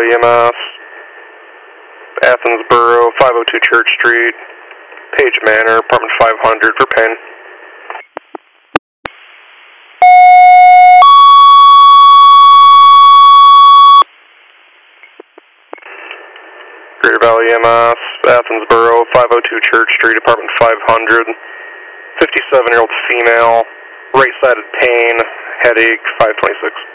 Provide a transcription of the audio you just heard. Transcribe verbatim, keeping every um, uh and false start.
Valley E M S, Athens Borough, five oh two Church Street, Page Manor, apartment five hundred for pain. Greater Valley E M S, Athens Borough, five oh two Church Street, apartment five hundred, fifty-seven-year-old female, right-sided pain, headache, five twenty-six.